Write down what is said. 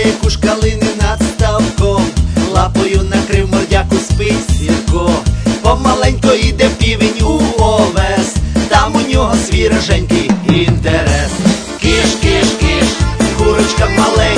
сідає куш калини над ставком, лапою накрив мордяку, спить Сірко. Помаленько йде півень у овес, там у нього свій роженький інтерес. Киш, киш, киш, курочка маленька,